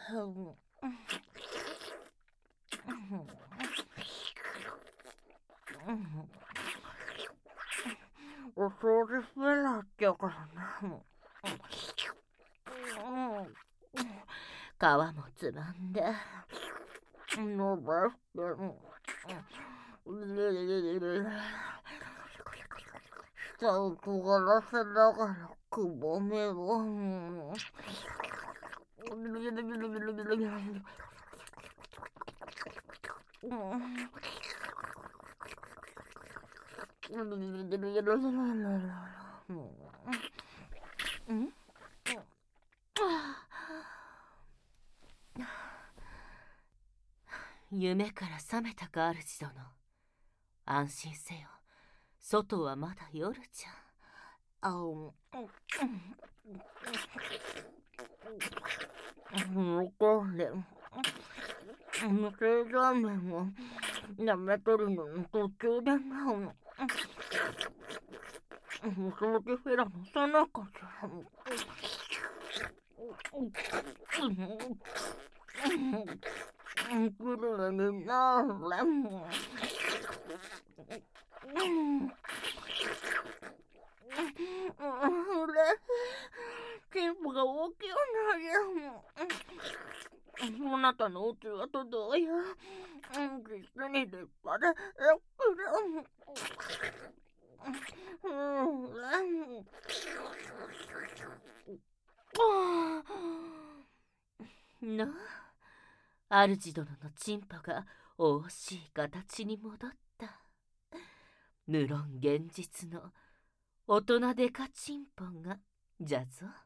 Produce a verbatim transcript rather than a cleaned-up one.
お掃除しなっちゃうからな。皮もつまんで伸ばして舌を尖らせながらくぼめを夢から覚めたか、主殿。安心せよ。外はまだ夜じゃ。あお向こうで無性ラーメンを舐めとるのの途中でなお掃除フェラのさなかじゃ。グルメになれチンポが大きいな。そなたのおつわと同様、実に立派でよくなあ、主殿のチンポが惜しい形に戻った。無論現実の大人デカチンポがじゃぞ。